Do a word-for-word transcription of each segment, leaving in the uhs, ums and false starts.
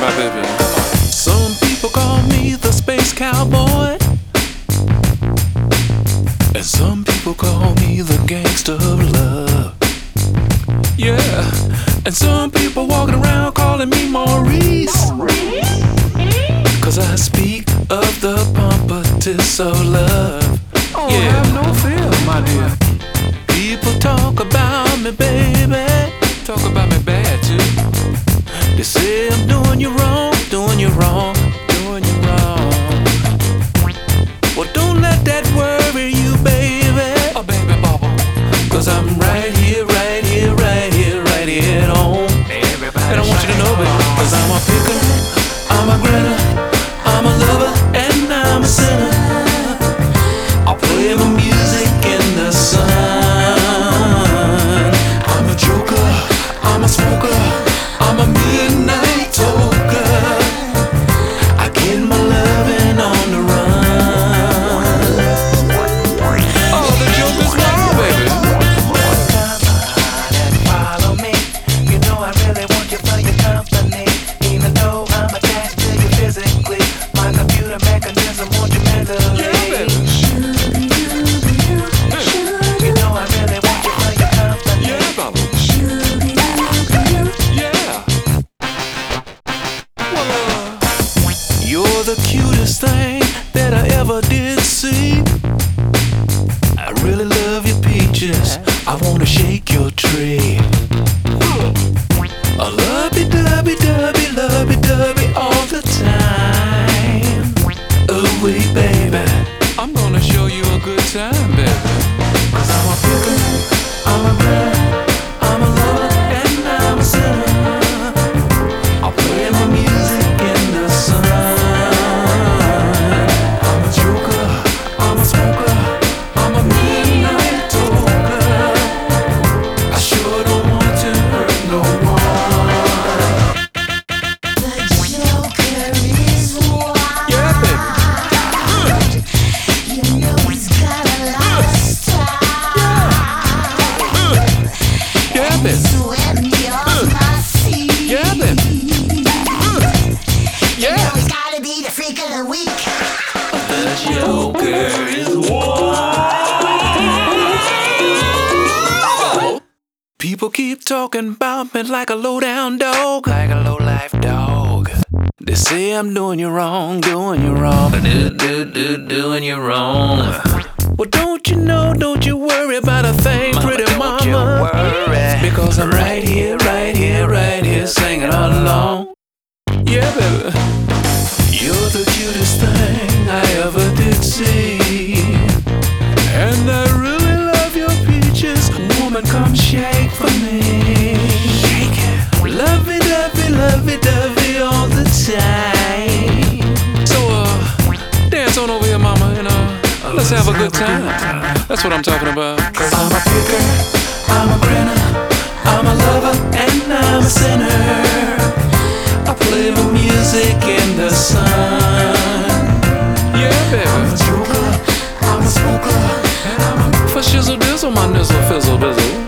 about, baby? Some people call me the space cowboy, and some people call me the gangster of love. Yeah, and some people walking around calling me Maurice, cause I speak of the pompatus of love. Oh, yeah. Have no fear, my dear. People talk about me, baby. Talk about me bad too. They say I'm doing you wrong, doing you wrong, doing you wrong. Well, don't let that worry you, baby. Oh, baby, bubble. Cause I'm right here, right here, right here, right here at home. Everybody, and I want you to know, baby, cause I'm a picker, I'm a grinner, I'm a lover, and I'm a sinner. I'll play my music in the sun. I'm a joker, I'm a smoker, I'm a midnight toker. I get my loving on the run. Oh, the joker's now, baby. Come on and follow me. You know I really want you for your company. Even though I'm attached to you physically, my computer mechanism wants you mentally. Yeah, baby. You're the cutest thing that I ever did see. I really love your peaches, I wanna shake your tree. A lovey-dovey-dovey, lovey-dovey all the time. Oh wait, baby, I'm gonna show you a good time, baby. Cause I'm a picker, I'm a brother, I'm a lover, and I'm a sinner. I'll play my music in the sun. People keep talking about me like a low-down dog, like a low-life dog. They say I'm doing you wrong, doing you wrong, do, do, do, doing you wrong. Well, don't you know, don't you worry about a thing, mama, pretty mama. Don't you worry. Because I'm right here, right here, right here, singing all along. Yeah, baby. You're the cutest thing I ever did see, and I really love your peaches. Woman, come shake for me. Shake it. Lovey-dovey, lovey-dovey all the time. So, uh, dance on over here, mama, and uh, let's have a good time. That's what I'm talking about. Cause I'm a picker, I'm a grinner, I'm a lover, and I'm a sinner. I play my music in the sun. Yeah, baby. I'm a joker, I'm a smoker, and I'm a for shizzle dizzle, my nizzle fizzle bizzle.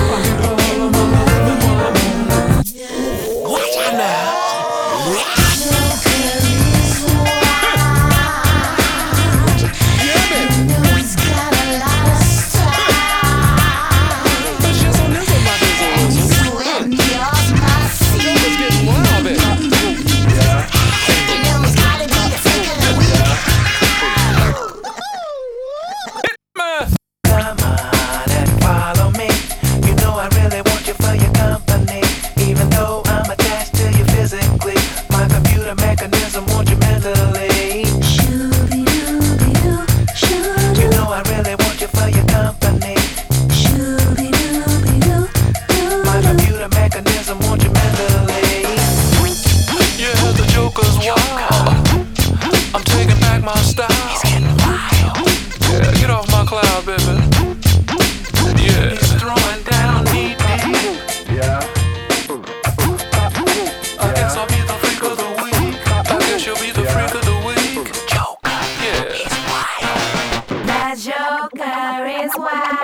Watch out now. Joker is wild.